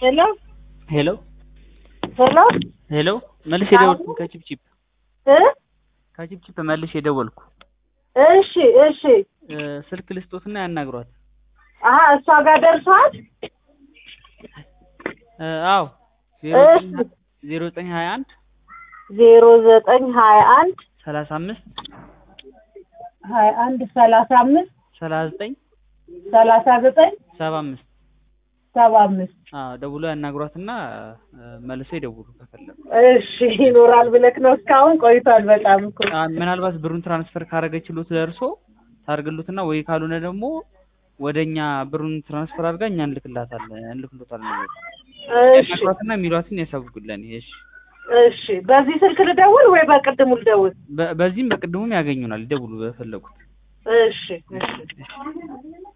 Hello? Hello? Hello? Hello? መልሽ የደወልኩ ከቺፕቺፕ ከቺፕቺፕ መልሽ የደወልኩ እሺ ስልክ ልስጦትና ያናግሯት እሷ ጋር ደርሷል አዎ 0921 0921 35 21 35 39 39 75 ደውሎ ያናግሯትና መልሰው ይደውሉ ከፈለጉ እሺ ይኖራል ብለክ ነው እስካሁን ቆይቷል በጣም እኮ ምናልባት ብሩን ትራንስፈር ካረገችሉት ደርሶ ታርግሉትና ወይ ካልሆነ ደግሞ ወደኛ ብሩን ትራንስፈር አድርጋ እኛ እንልክሎታለን እሺ ያናግሯትና ሚሏትን ያሳውቁልን እሺ በዚህ ስልክ ልደውል ወይ በቅድሙ ልደውል በዚህም በቅድሙም ያገኙናል ይደውሉ በፈለጉት እሺ